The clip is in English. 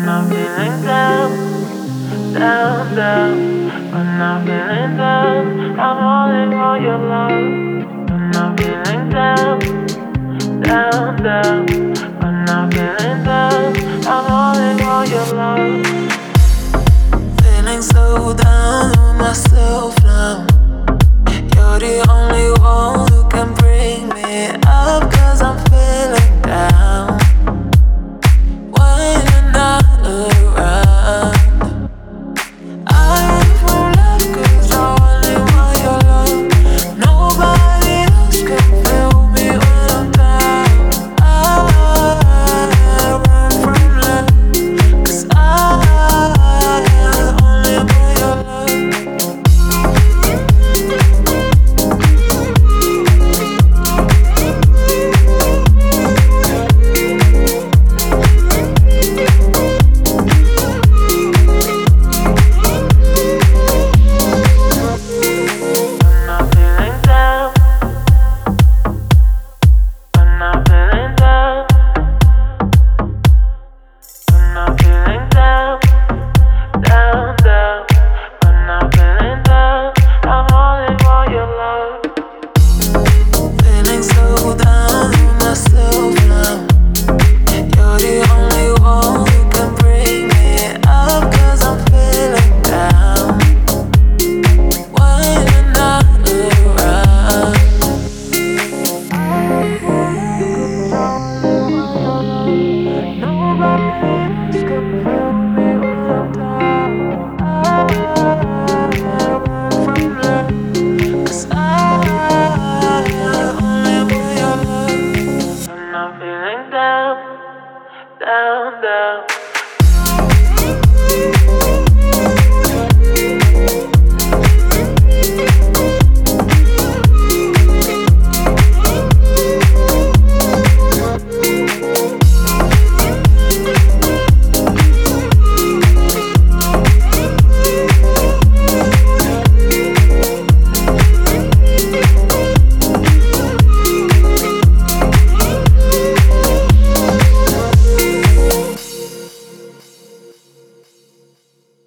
I'm feeling down, down, down. When I'm feeling down, I'm holding all your love. When I'm feeling down, down, down. When I'm feeling down, I'm holding all your love. Feeling so down on myself now. You're the only one who can bring me up, 'cause I'm feeling down when you're not around. I run from love 'cause I only want your love. Nobody else can feel me when I'm down. I run from love 'cause I only want your love. Down, down, down.